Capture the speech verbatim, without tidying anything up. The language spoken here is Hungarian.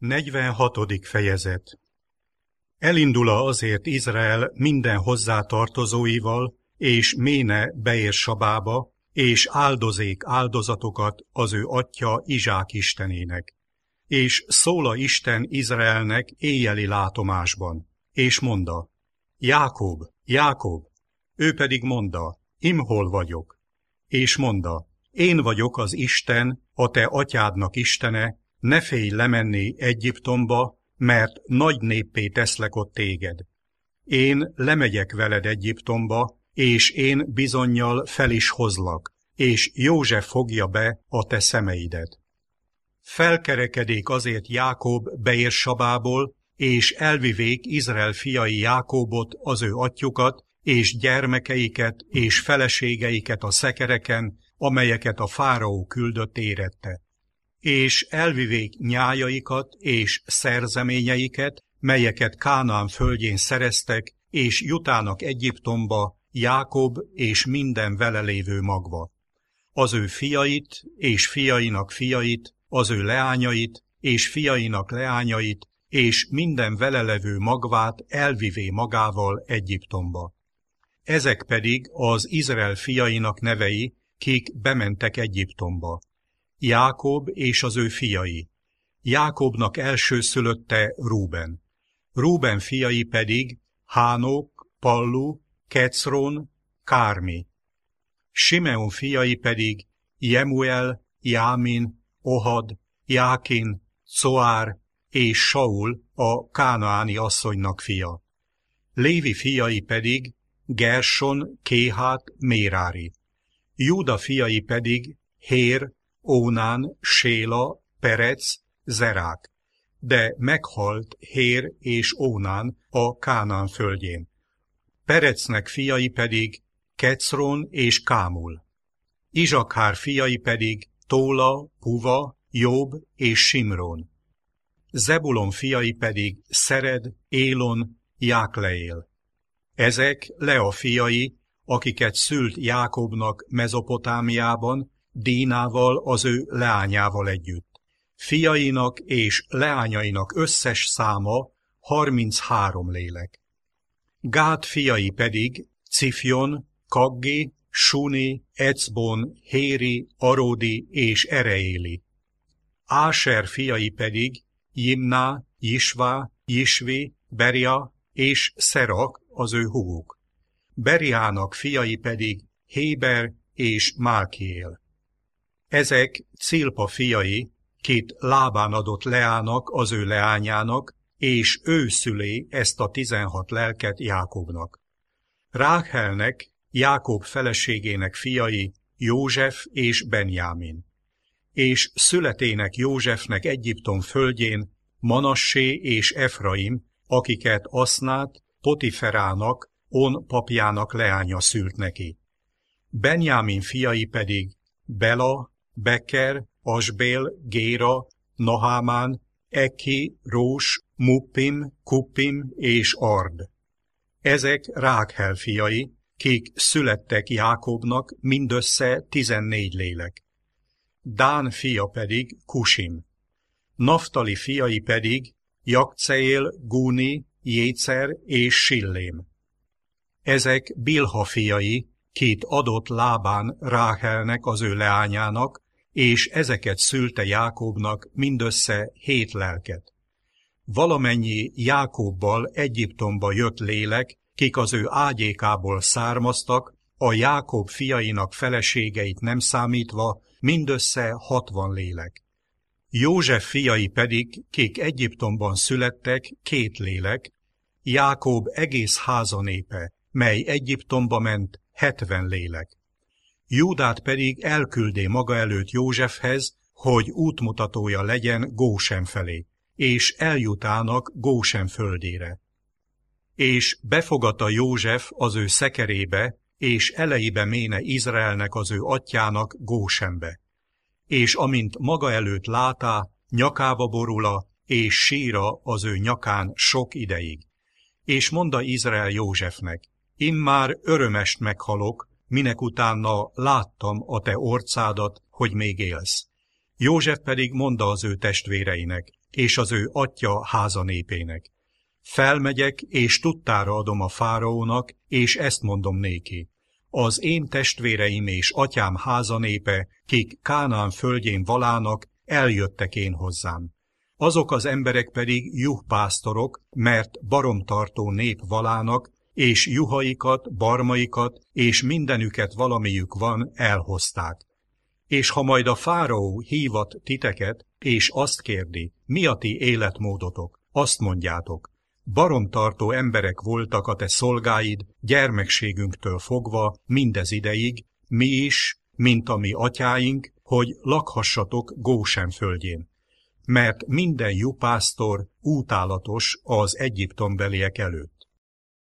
negyvenhatodik fejezet. Elindul azért Izrael minden hozzátartozóival, és Méne Beérsabába, és áldozék áldozatokat az ő atyja Izsák istenének. És szól a Isten Izraelnek éjjeli látomásban, és monda, Jákob, Jákob, ő pedig monda, imhol vagyok, és monda, én vagyok az Isten, a te atyádnak Istene, ne félj lemenni Egyiptomba, mert nagy néppé teszlek ott téged. Én lemegyek veled Egyiptomba, és én bizonnyal fel is hozlak, és József fogja be a te szemeidet. Felkerekedék azért Jákob Beérsabából, és elvivék Izrael fiai Jákobot, az ő atyukat, és gyermekeiket, és feleségeiket a szekereken, amelyeket a fáraó küldött érette. És elvivék nyájaikat és szerzeményeiket, melyeket Kánaán földjén szereztek, és jutának Egyiptomba Jákob és minden vele lévő magva. Az ő fiait és fiainak fiait, az ő leányait és fiainak leányait, és minden vele levő magvát elvivé magával Egyiptomba. Ezek pedig az Izrael fiainak nevei, kik bementek Egyiptomba. Jákob és az ő fiai. Jákobnak elsőszülötte Rúben. Rúben fiai pedig Hánok, Pallu, Kecron, Kármi. Simeon fiai pedig Jemuel, Jámin, Ohad, Jákin, Coár és Saul, a kánaáni asszonynak fia. Lévi fiai pedig Gerson, Kéhát, Mérári. Júda fiai pedig Hér, Ónán, Séla, Perec, Zerák, de meghalt Hér és Ónán a Kánaán földjén. Perecnek fiai pedig Kecron és Kámul. Izsakhár fiai pedig Tóla, Puva, Jobb és Simrón. Zebulon fiai pedig Szered, Élon, Jákleel. Ezek Lea fiai, akiket szült Jákobnak Mezopotámiában, Dínával, az ő leányával együtt. Fiainak és leányainak összes száma harminchárom lélek. Gád fiai pedig Cifjon, Kaggi, Suni, Ecbon, Héri, Aródi és Ereéli. Áser fiai pedig Jimná, Jisvá, Jisvi, Beria és Szerak, az ő húguk. Beriának fiai pedig Héber és Málkiél. Ezek Cilpa fiai, kit Lábán adott Leának, az ő leányának, és ő szülé ezt a tizenhat lelket Jákobnak. Ráhelnek, Jákob feleségének fiai József és Benjámin. És születének Józsefnek Egyiptom földjén Manassé és Efraim, akiket Asznát, Potiferának, On papjának leánya szült neki. Benjámin fiai pedig Bela, Beker, Asbél, Géra, Nahámán, Eki, Rós, Muppim, Kuppim és Ard. Ezek Rákhel fiai, kik születtek Jákobnak mindössze tizennégy lélek. Dán fia pedig Kusim. Naftali fiai pedig Jakceél, Gúni, Jécer és Sillém. Ezek Bilha fiai, kit adott Lábán Ráhelnek, az ő leányának, és ezeket szülte Jákobnak mindössze hét lelket. Valamennyi Jákobbal Egyiptomba jött lélek, kik az ő ágyékából származtak, a Jákob fiainak feleségeit nem számítva, mindössze hatvan lélek. József fiai pedig, kik Egyiptomban születtek, két lélek, Jákob egész háza népe, mely Egyiptomba ment, hetven lélek. Júdát pedig elküldé maga előtt Józsefhez, hogy útmutatója legyen Gósen felé, és eljutának Gósen földére. És befogadta József az ő szekerébe, és elejébe méne Izraelnek, az ő atyának Gósenbe. És amint maga előtt látá, nyakába borula, és síra az ő nyakán sok ideig. És mondta Izrael Józsefnek, immár örömest meghalok, minek utána láttam a te orcádat, hogy még élsz. József pedig mondta az ő testvéreinek, és az ő atya háza népének: felmegyek, és tudtára adom a fáraónak, és ezt mondom néki: az én testvéreim és atyám háza népe, kik Kánaán földjén valának, eljöttek én hozzám. Azok az emberek pedig juhpásztorok, mert baromtartó nép valának, és juhaikat, barmaikat, és mindenüket valamiük van, elhozták. És ha majd a fáraó hívat titeket, és azt kérdi, mi a ti életmódotok, azt mondjátok: baromtartó emberek voltak a te szolgáid gyermekségünktől fogva mindez ideig, mi is, mint a mi atyáink, hogy lakhassatok Gósen földjén. Mert minden juhpásztor útálatos az egyiptombeliek előtt.